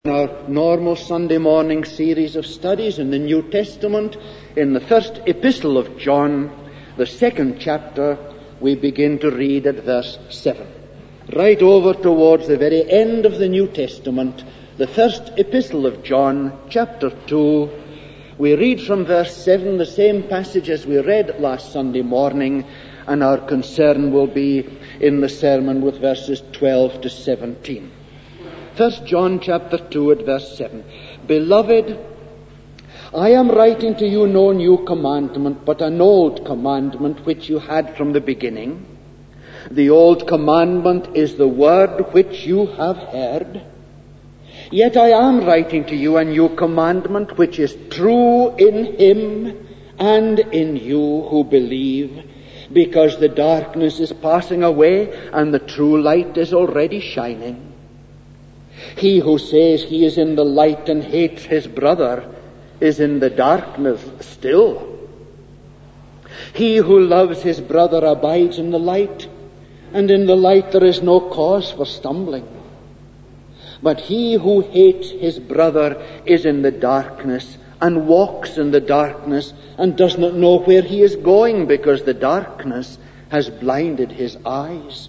Our normal Sunday morning series of studies in the New Testament, in the first epistle of John, the second chapter, we begin to read at verse 7. Right over towards the very end of the New Testament, the first epistle of John, chapter 2, we read from verse 7, the same passage as we read last Sunday morning, and our concern will be in the sermon with verses 12 to 17. 1 John chapter 2 at verse 7. Beloved, I am writing to you no new commandment, but an old commandment which you had from the beginning. The old commandment is the word which you have heard. Yet I am writing to you a new commandment which is true in him and in you who believe, because the darkness is passing away and the true light is already shining. He who says he is in the light and hates his brother is in the darkness still. He who loves his brother abides in the light, and in the light there is no cause for stumbling. But he who hates his brother is in the darkness and walks in the darkness and does not know where he is going, because the darkness has blinded his eyes.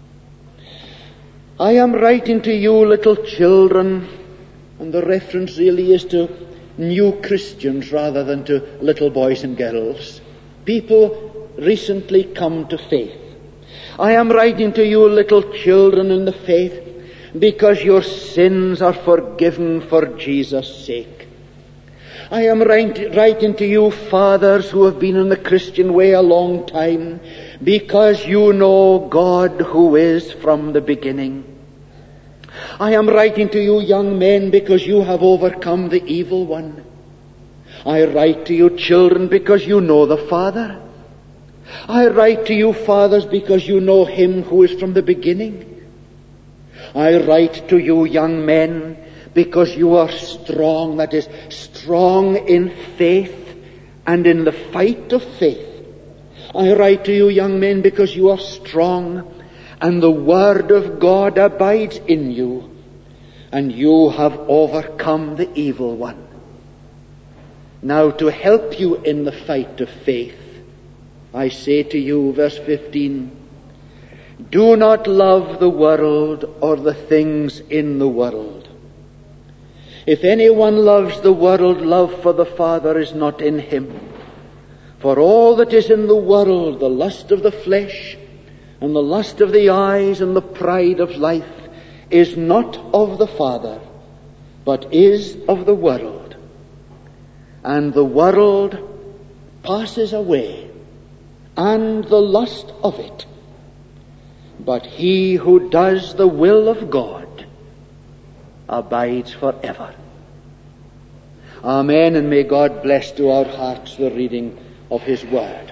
I am writing to you, little children, and the reference really is to new Christians rather than to little boys and girls. People recently come to faith. I am writing to you, little children in the faith, because your sins are forgiven for Jesus' sake. I am writing to you, fathers who have been in the Christian way a long time, because you know God who is from the beginning. I am writing to you, young men, because you have overcome the evil one. I write to you, children, because you know the Father. I write to you, fathers, because you know him who is from the beginning. I write to you, young men, because you are strong, that is, strong in faith and in the fight of faith. I write to you, young men, because you are strong, and the word of God abides in you, and you have overcome the evil one. Now, to help you in the fight of faith, I say to you, verse 15, do not love the world or the things in the world. If anyone loves the world, love for the Father is not in him. For all that is in the world, the lust of the flesh, and the lust of the eyes, and the pride of life, is not of the Father, but is of the world. And the world passes away, and the lust of it. But he who does the will of God abides forever. Amen, and may God bless to our hearts the reading of his word.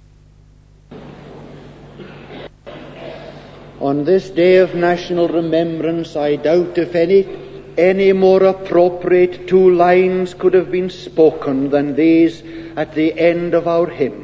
On this day of national remembrance, I doubt if any more appropriate two lines could have been spoken than these at the end of our hymn.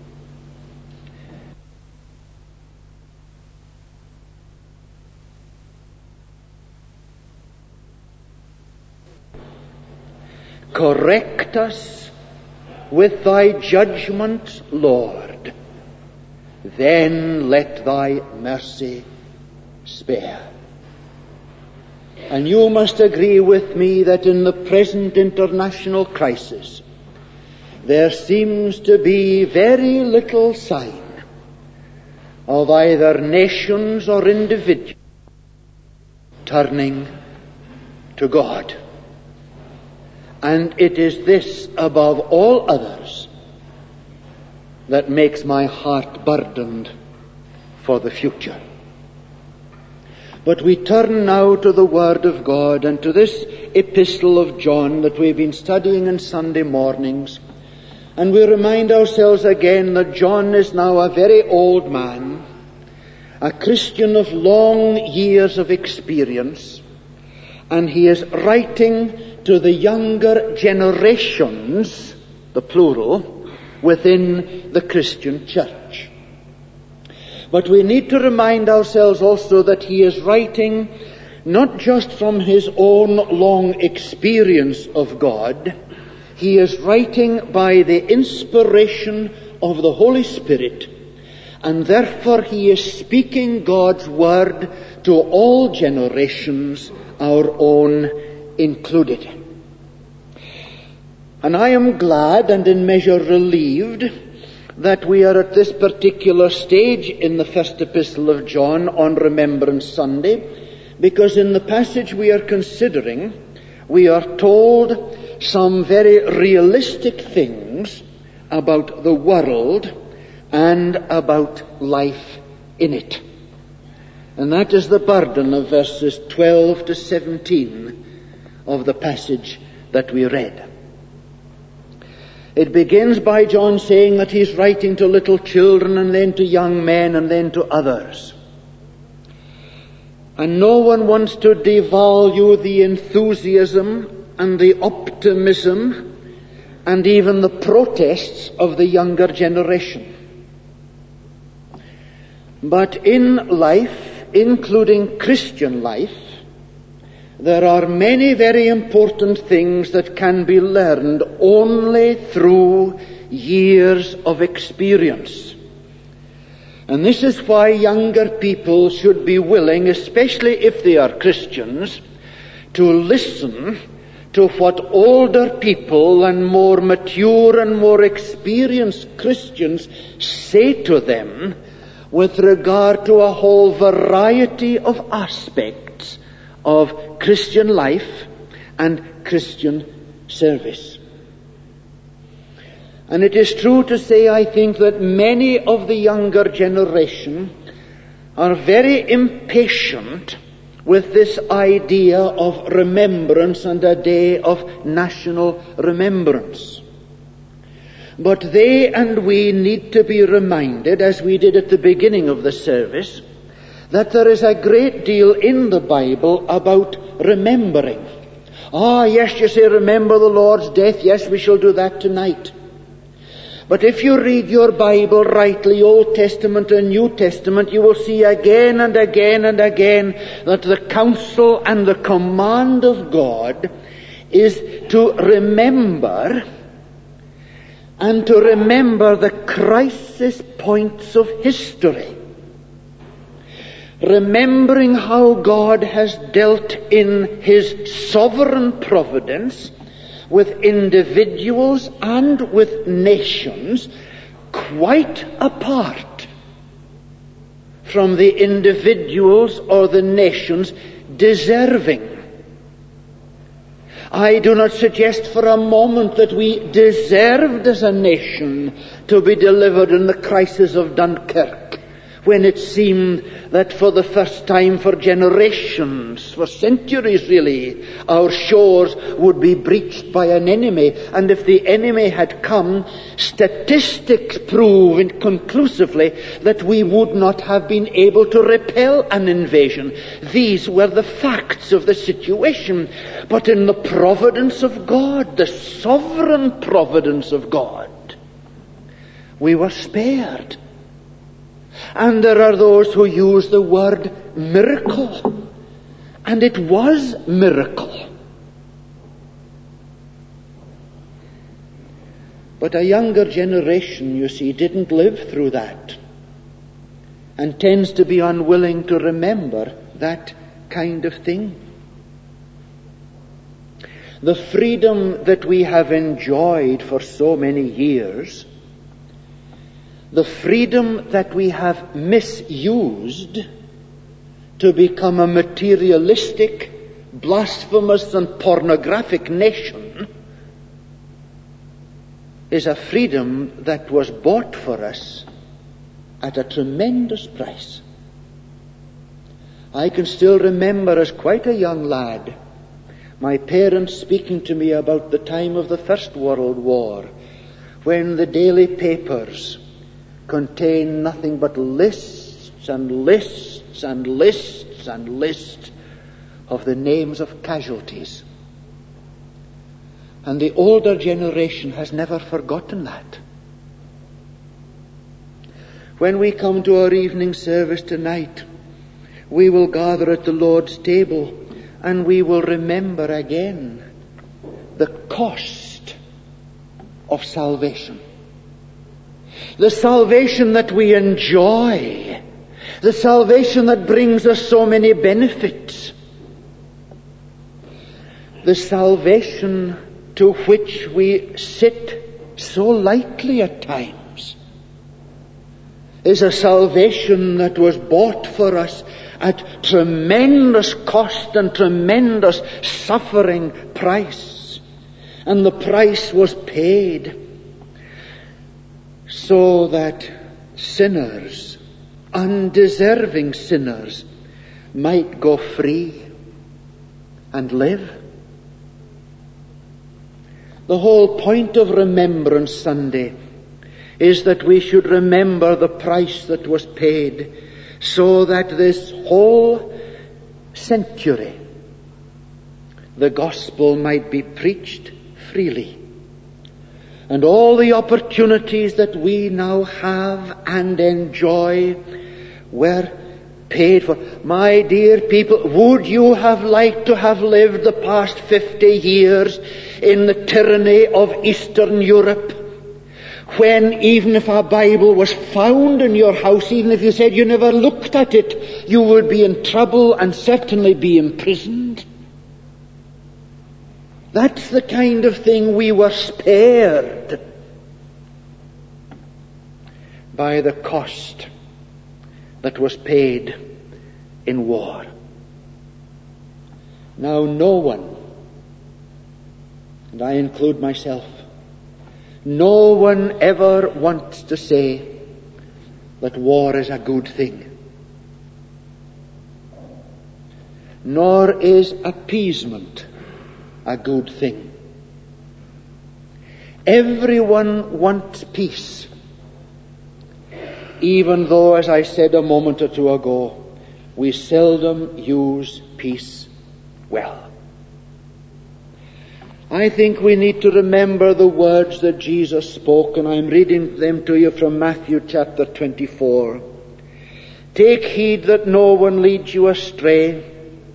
Correct us with thy judgment, Lord, then let thy mercy spare. And you must agree with me that in the present international crisis, there seems to be very little sign of either nations or individuals turning to God. And it is this, above all others, that makes my heart burdened for the future. But we turn now to the Word of God and to this epistle of John that we've been studying on Sunday mornings. And we remind ourselves again that John is now a very old man, a Christian of long years of experience, and he is writing to the younger generations, the plural, within the Christian church. But we need to remind ourselves also that he is writing not just from his own long experience of God. He is writing by the inspiration of the Holy Spirit, and therefore he is speaking God's word to all generations, our own included. And I am glad and in measure relieved that we are at this particular stage in the first epistle of John on Remembrance Sunday, because in the passage we are considering, we are told some very realistic things about the world and about life in it. And that is the burden of verses 12 to 17 of the passage that we read. It begins by John saying that he's writing to little children and then to young men and then to others. And no one wants to devalue the enthusiasm and the optimism and even the protests of the younger generation. But in life, including Christian life, there are many very important things that can be learned only through years of experience. And this is why younger people should be willing, especially if they are Christians, to listen to what older people and more mature and more experienced Christians say to them with regard to a whole variety of aspects of Christian life and Christian service. And it is true to say, I think, that many of the younger generation are very impatient with this idea of remembrance and a day of national remembrance. But they and we need to be reminded, as we did at the beginning of the service, that there is a great deal in the Bible about remembering. Yes, you say, remember the Lord's death. Yes, we shall do that tonight. But if you read your Bible rightly, Old Testament and New Testament, you will see again and again and again that the counsel and the command of God is to remember, and to remember the crisis points of history. Remembering how God has dealt in His sovereign providence with individuals and with nations quite apart from the individuals or the nations deserving. I do not suggest for a moment that we deserved as a nation to be delivered in the crisis of Dunkirk, when it seemed that for the first time for generations, for centuries really, our shores would be breached by an enemy. And if the enemy had come, statistics prove conclusively that we would not have been able to repel an invasion. These were the facts of the situation. But in the providence of God, the sovereign providence of God, we were spared. And there are those who use the word miracle. And it was miracle. But a younger generation, you see, didn't live through that, and tends to be unwilling to remember that kind of thing. The freedom that we have enjoyed for so many years, the freedom that we have misused to become a materialistic, blasphemous and pornographic nation, is a freedom that was bought for us at a tremendous price. I can still remember as quite a young lad my parents speaking to me about the time of the First World War, when the daily papers contain nothing but lists and lists and lists and lists of the names of casualties. And the older generation has never forgotten that. When we come to our evening service tonight, we will gather at the Lord's table and we will remember again the cost of salvation. The salvation that we enjoy. The salvation that brings us so many benefits. The salvation to which we sit so lightly at times is a salvation that was bought for us at tremendous cost and tremendous suffering price. And the price was paid so that sinners, undeserving sinners, might go free and live. The whole point of Remembrance Sunday is that we should remember the price that was paid so that this whole century the gospel might be preached freely. And all the opportunities that we now have and enjoy were paid for. My dear people, would you have liked to have lived the past 50 years in the tyranny of Eastern Europe, when even if a Bible was found in your house, even if you said you never looked at it, you would be in trouble and certainly be imprisoned? That's the kind of thing we were spared by the cost that was paid in war. Now no one, and I include myself, no one ever wants to say that war is a good thing. Nor is appeasement a good thing. Everyone wants peace, even though, as I said a moment or two ago, we seldom use peace well. I think we need to remember the words that Jesus spoke, and I'm reading them to you from Matthew chapter 24. Take heed that no one leads you astray.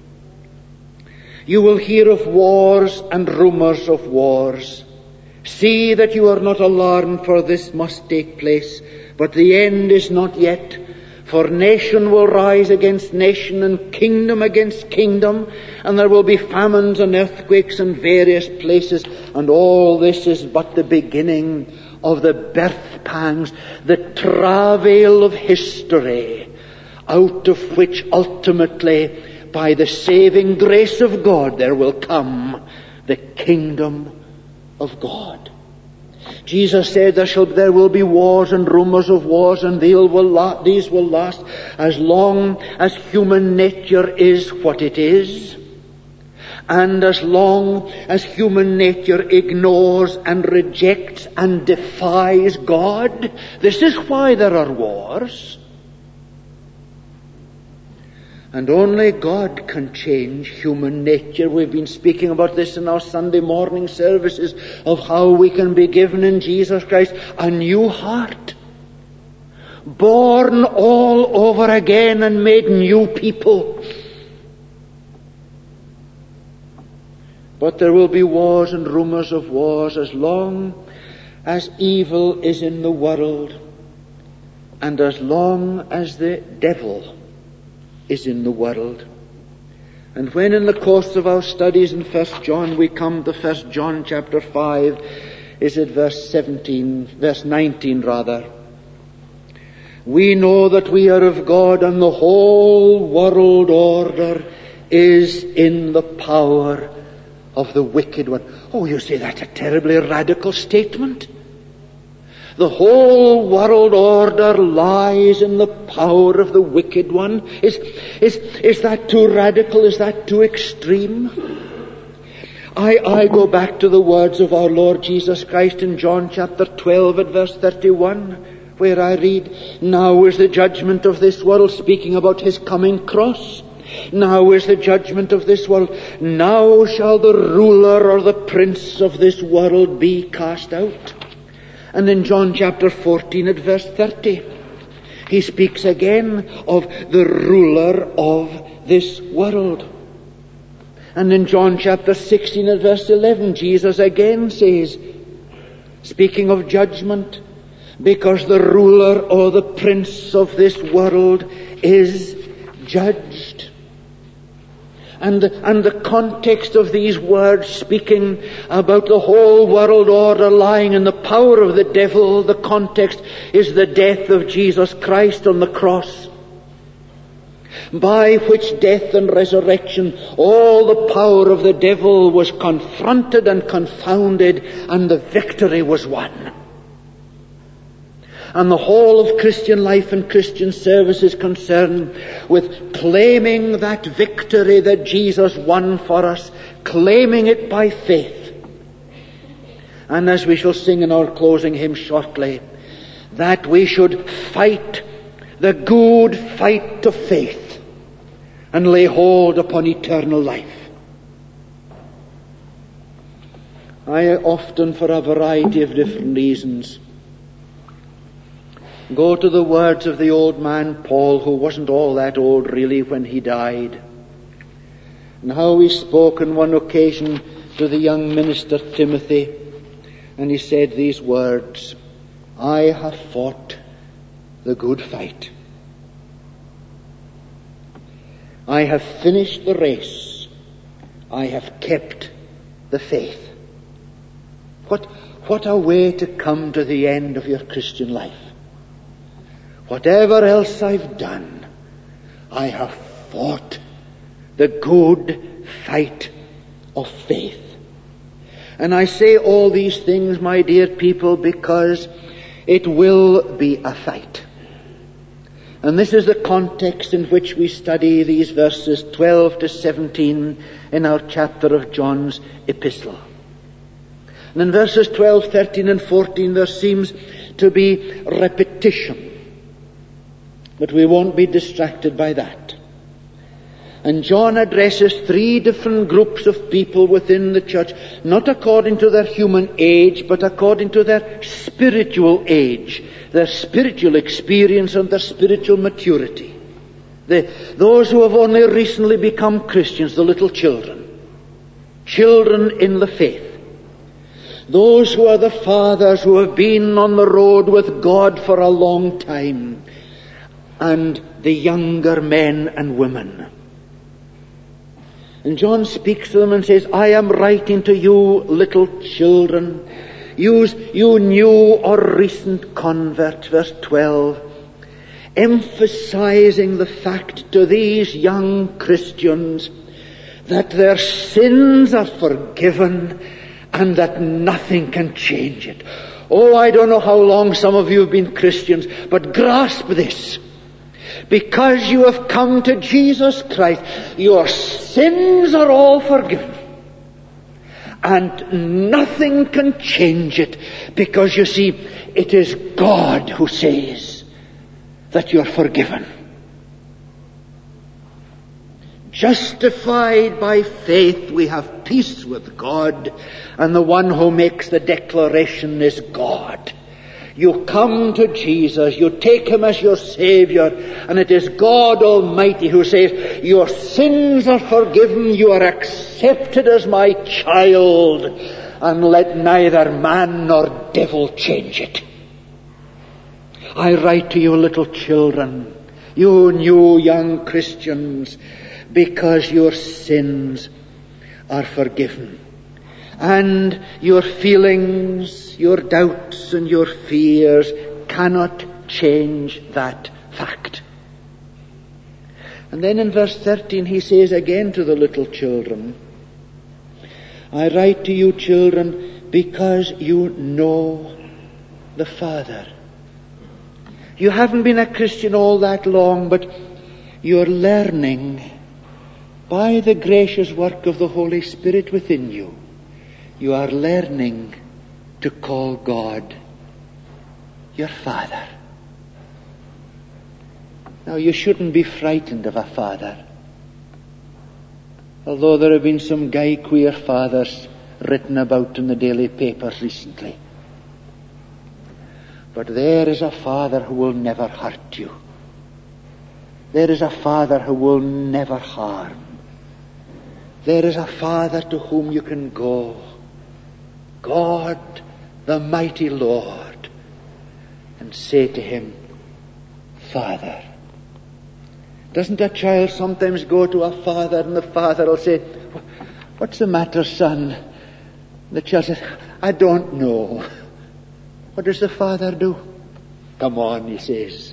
You will hear of wars and rumors of wars. See that you are not alarmed, for this must take place, but the end is not yet. For nation will rise against nation and kingdom against kingdom, and there will be famines and earthquakes in various places, and all this is but the beginning of the birth pangs, the travail of history, out of which ultimately, by the saving grace of God, there will come the kingdom of God. Jesus said there will be wars and rumors of wars, and these will last as long as human nature is what it is, and as long as human nature ignores and rejects and defies God. This is why there are wars. And only God can change human nature. We've been speaking about this in our Sunday morning services, of how we can be given in Jesus Christ a new heart, born all over again and made new people. But there will be wars and rumors of wars as long as evil is in the world, and as long as the devil is in the world. And when in the course of our studies in 1 John we come to 1 John chapter 5, is it verse 19 rather, we know that we are of God, and the whole world order is in the power of the wicked one. Oh, you say that's a terribly radical statement. The whole world order lies in the power of the wicked one. Is that too radical? Is that too extreme? I go back to the words of our Lord Jesus Christ in John chapter 12 at verse 31, where I read, now is the judgment of this world, speaking about his coming cross. Now is the judgment of this world. Now shall the ruler or the prince of this world be cast out. And in John chapter 14 at verse 30, He speaks again of the ruler of this world. And in John chapter 16 and verse 11, Jesus again says, speaking of judgment, because the ruler or the prince of this world is judged. And the context of these words, speaking about the whole world order lying in the power of the devil, the context is the death of Jesus Christ on the cross, by which death and resurrection all the power of the devil was confronted and confounded, and the victory was won. And the whole of Christian life and Christian service is concerned with claiming that victory that Jesus won for us, claiming it by faith. And as we shall sing in our closing hymn shortly, that we should fight the good fight of faith and lay hold upon eternal life. I often, for a variety of different reasons, go to the words of the old man Paul, who wasn't all that old really when he died, and how he spoke on one occasion to the young minister Timothy, and he said these words, I have fought the good fight. I have finished the race. I have kept the faith. What a way to come to the end of your Christian life. Whatever else I've done, I have fought the good fight of faith. And I say all these things, my dear people, because it will be a fight. And this is the context in which we study these verses 12 to 17 in our chapter of John's epistle. And in verses 12, 13 and 14 there seems to be repetition. But we won't be distracted by that. And John addresses three different groups of people within the church, not according to their human age, but according to their spiritual age, their spiritual experience and their spiritual maturity. Those who have only recently become Christians, the little children in the faith. Those who are the fathers who have been on the road with God for a long time, and the younger men and women. And John speaks to them and says, I am writing to you, little children. You new or recent convert, verse 12, emphasizing the fact to these young Christians that their sins are forgiven and that nothing can change it. Oh, I don't know how long some of you have been Christians, but grasp this. Because you have come to Jesus Christ, your sins are all forgiven. And nothing can change it, because you see, it is God who says that you're forgiven. Justified by faith, we have peace with God, and the one who makes the declaration is God. You come to Jesus, you take Him as your Savior, and it is God Almighty who says, your sins are forgiven, you are accepted as my child, and let neither man nor devil change it. I write to you, little children, you new young Christians, because your sins are forgiven. And your feelings, your doubts and your fears cannot change that fact. And then in verse 13 he says again to the little children, I write to you, children, because you know the Father. You haven't been a Christian all that long, but you're learning by the gracious work of the Holy Spirit within you. You are learning to call God your Father. Now, you shouldn't be frightened of a father, although there have been some queer fathers written about in the daily papers recently. But there is a Father who will never hurt you. There is a Father who will never harm. There is a Father to whom you can go. God, the mighty Lord, and say to him, Father. Doesn't a child sometimes go to a father and the father will say, what's the matter, son? The child says, I don't know. What does the father do? Come on, he says.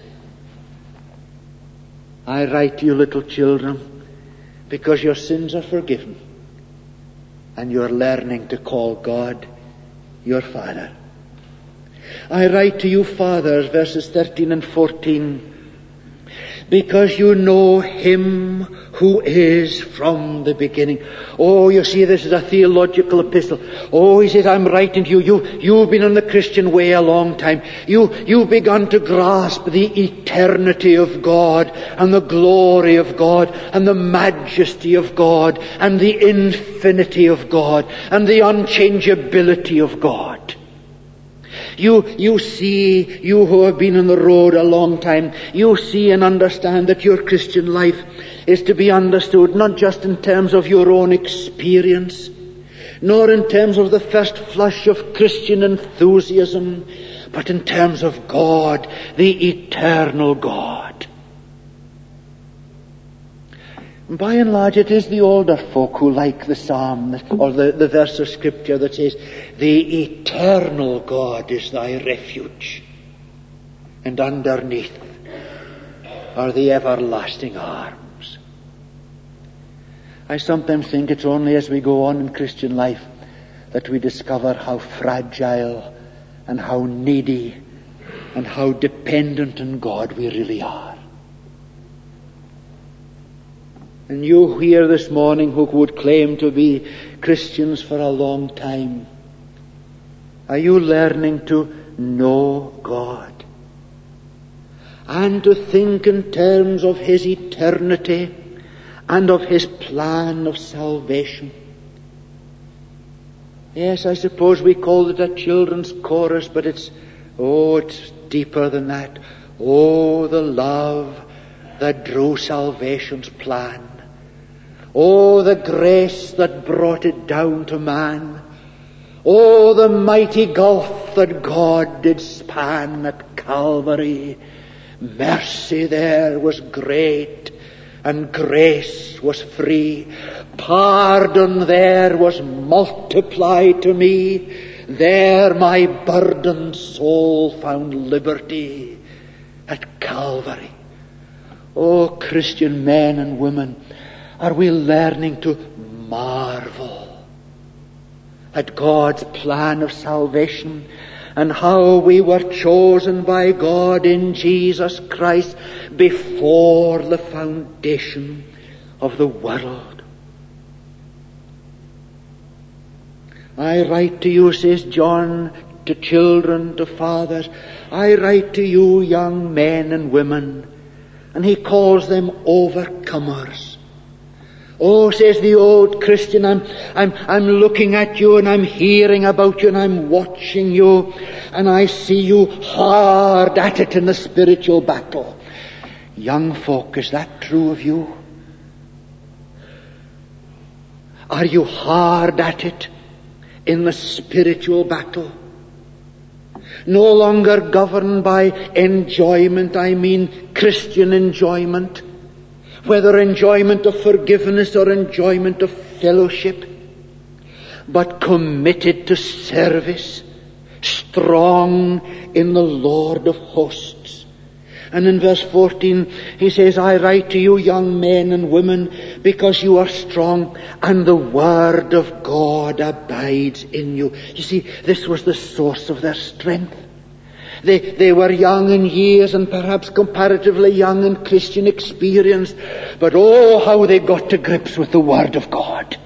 I write to you, little children, because your sins are forgiven and you're learning to call God your Father. I write to you, fathers, verses 13 and 14, because you know him who is from the beginning. Oh, you see, this is a theological epistle. Oh, he says, I'm writing to you. You've been on the Christian way a long time. You've begun to grasp the eternity of God and the glory of God and the majesty of God and the infinity of God and the unchangeability of God. You see, you who have been on the road a long time, you see and understand that your Christian life is to be understood not just in terms of your own experience, nor in terms of the first flush of Christian enthusiasm, but in terms of God, the eternal God. By and large, it is the older folk who like the psalm, or the verse of Scripture that says, the eternal God is thy refuge, and underneath are the everlasting arms. I sometimes think it's only as we go on in Christian life that we discover how fragile and how needy and how dependent on God we really are. And you here this morning who would claim to be Christians for a long time, are you learning to know God and to think in terms of his eternity and of his plan of salvation? Yes, I suppose we call it a children's chorus, but it's deeper than that. Oh, the love that drew salvation's plan. Oh, the grace that brought it down to man. Oh, the mighty gulf that God did span at Calvary. Mercy there was great, and grace was free. Pardon there was multiplied to me. There my burdened soul found liberty at Calvary. Oh, Christian men and women, are we learning to marvel at God's plan of salvation and how we were chosen by God in Jesus Christ before the foundation of the world? I write to you, says John, to children, to fathers. I write to you, young men and women, and he calls them overcomers. Oh, says the old Christian, I'm looking at you and I'm hearing about you and I'm watching you and I see you hard at it in the spiritual battle. Young folk, is that true of you? Are you hard at it in the spiritual battle? No longer governed by enjoyment, I mean Christian enjoyment. Whether enjoyment of forgiveness or enjoyment of fellowship, but committed to service, strong in the Lord of hosts. And in verse 14 he says, I write to you, young men and women, because you are strong and the word of God abides in you. You see, this was the source of their strength. They were young in years and perhaps comparatively young in Christian experience. But oh, how they got to grips with the Word of God.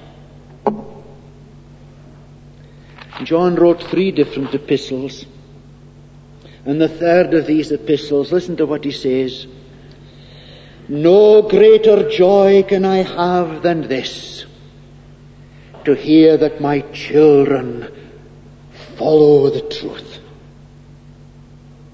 John wrote 3 different epistles. And the third of these epistles, listen to what he says. No greater joy can I have than this, to hear that my children follow the truth.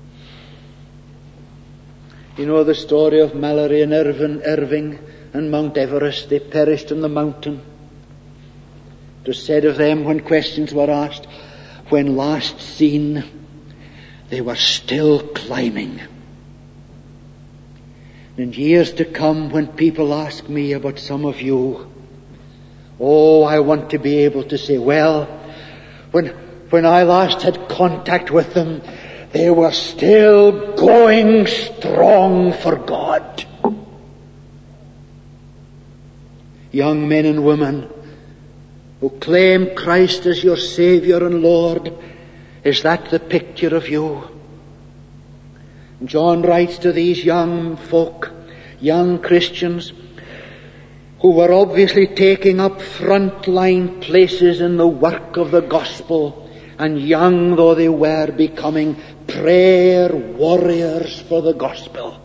You know the story of Mallory and Irving and Mount Everest. They perished on the mountain. It was said of them when questions were asked, when last seen, they were still climbing. In years to come, when people ask me about some of you, I want to be able to say, well, when I last had contact with them, they were still going strong for God. Young men and women who claim Christ as your Savior and Lord, is that the picture of you? John writes to these young folk, young Christians, who were obviously taking up front-line places in the work of the gospel, and young though they were, becoming prayer warriors for the gospel.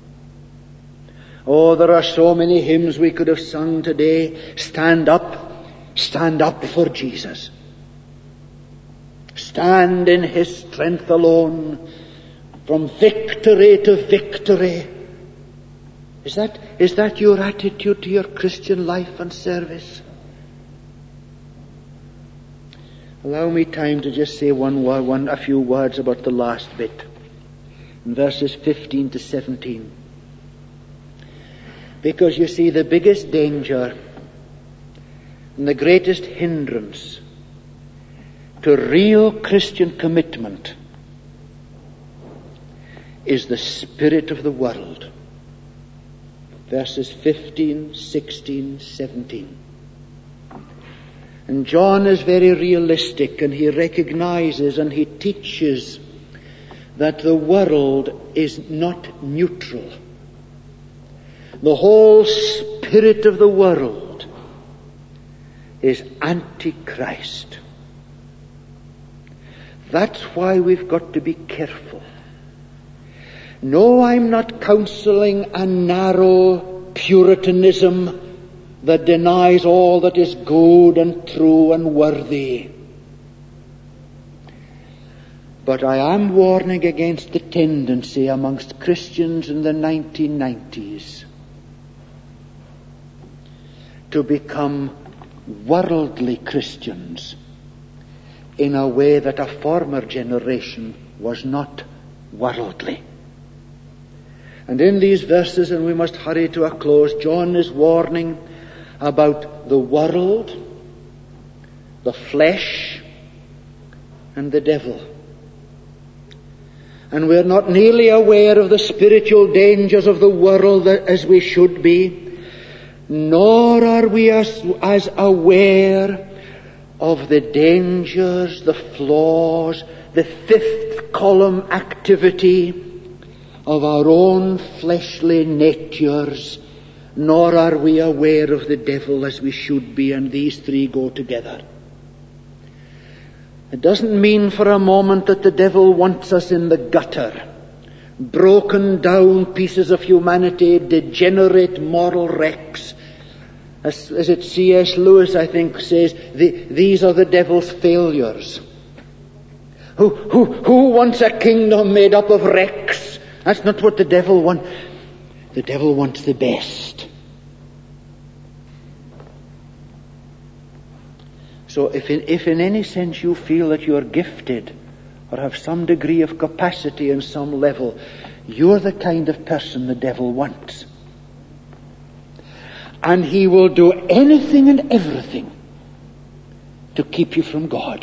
There are so many hymns we could have sung today. Stand up for Jesus. Stand in His strength alone, from victory to victory. Is that your attitude to your Christian life and service? Allow me time to just say a few words about the last bit. In verses 15 to 17. Because you see, the biggest danger and the greatest hindrance to real Christian commitment is the spirit of the world. Verses 15, 16, 17. And John is very realistic, and he recognizes and he teaches that the world is not neutral. The whole spirit of the world is Antichrist. That's why we've got to be careful. No, I'm not counseling a narrow Puritanism that denies all that is good and true and worthy. But I am warning against the tendency amongst Christians in the 1990s to become worldly Christians in a way that a former generation was not worldly. And in these verses, and we must hurry to a close, John is warning about the world, the flesh, and the devil. And we're not nearly aware of the spiritual dangers of the world as we should be, nor are we as aware of the dangers, the flaws, the fifth column activity of our own fleshly natures, nor are we aware of the devil as we should be, and these three go together. It doesn't mean for a moment that the devil wants us in the gutter, broken down pieces of humanity, degenerate moral wrecks. As it C.S. Lewis, I think, says, these are the devil's failures. Who wants a kingdom made up of wrecks? That's not what the devil wants. The devil wants the best. So if in any sense you feel that you are gifted or have some degree of capacity in some level, you're the kind of person the devil wants. And he will do anything and everything to keep you from God.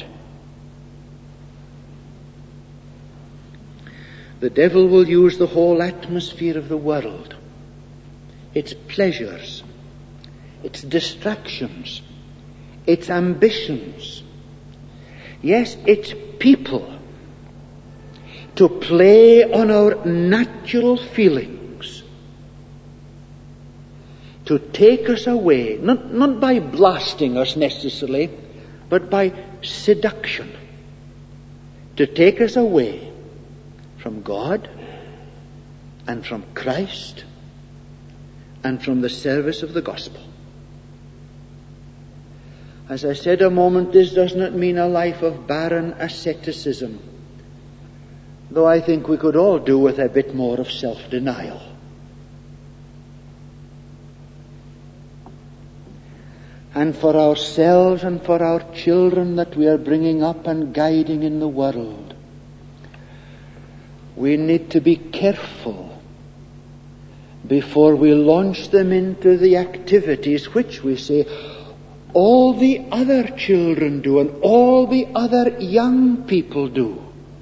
The devil will use the whole atmosphere of the world, its pleasures, its distractions, its ambitions, yes, its people, to play on our natural feelings, to take us away, not by blasting us necessarily, but by seduction, to take us away from God and from Christ and from the service of the gospel. As I said a moment, this does not mean a life of barren asceticism, Though I think we could all do with a bit more of self-denial. And for ourselves and for our children that we are bringing up and guiding in the world, we need to be careful before we launch them into the activities which we say all the other children do and all the other young people do.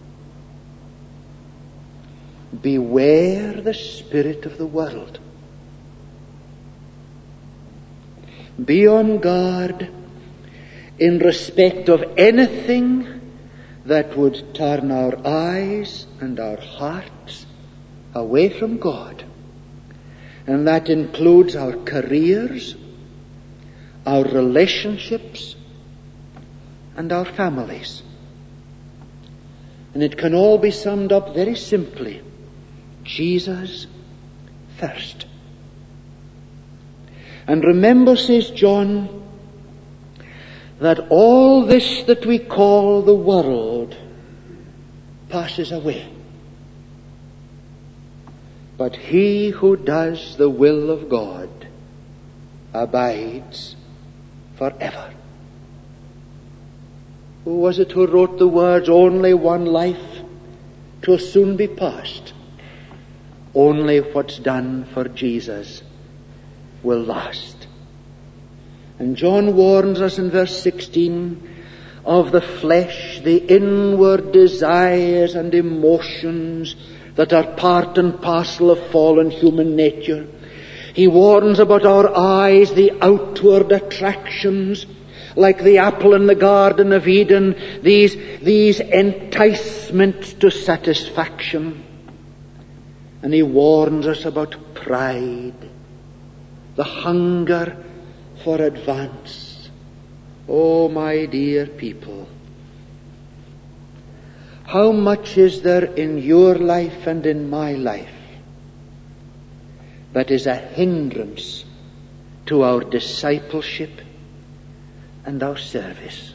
Beware the spirit of the world. Be on guard in respect of anything that would turn our eyes and our hearts away from God. And that includes our careers, our relationships, and our families. And it can all be summed up very simply. Jesus first. And remember, says John, that all this that we call the world passes away. But he who does the will of God abides forever. Who was it who wrote the words, only one life, 'twill soon be past. Only what's done for Jesus will last. And John warns us in verse 16 of the flesh, the inward desires and emotions that are part and parcel of fallen human nature. He warns about our eyes, the outward attractions, like the apple in the Garden of Eden, these enticements to satisfaction. And he warns us about pride, the hunger for advance. Oh, my dear people, how much is there in your life and in my life that is a hindrance to our discipleship and our service?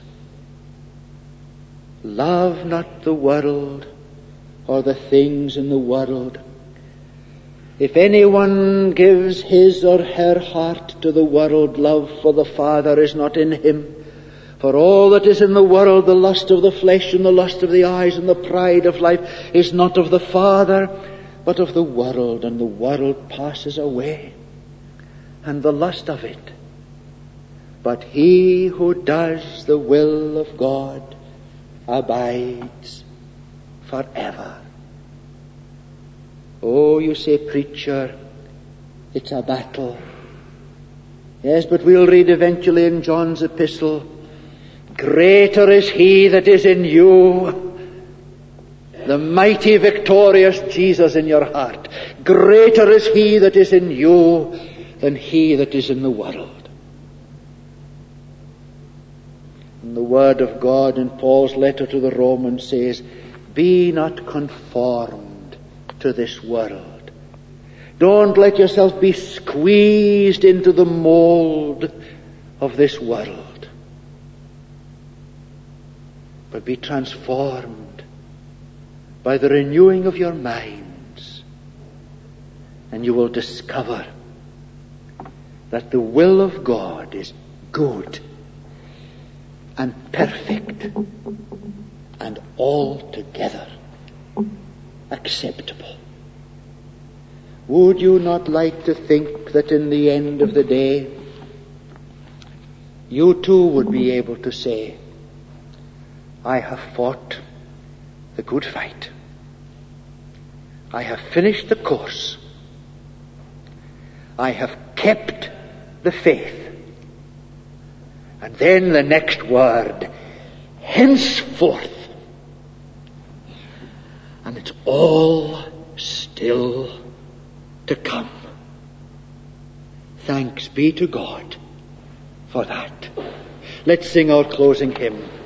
Love not the world or the things in the world. If anyone gives his or her heart to the world, love for the Father is not in him. For all that is in the world, the lust of the flesh and the lust of the eyes and the pride of life, is not of the Father, but of the world. And the world passes away, and the lust of it. But he who does the will of God abides forever. Oh, you say, preacher, it's a battle. Yes, but we'll read eventually in John's epistle, greater is he that is in you, the mighty victorious Jesus in your heart. Greater is he that is in you than he that is in the world. And the word of God in Paul's letter to the Romans says, be not conformed to this world. Don't let yourself be squeezed into the mold of this world, but be transformed by the renewing of your minds, and you will discover that the will of God is good and perfect and altogether acceptable. Would you not like to think that in the end of the day, you too would be able to say, I have fought the good fight. I have finished the course. I have kept the faith. And then the next word, henceforth. And it's all still to come. Thanks be to God for that. Let's sing our closing hymn.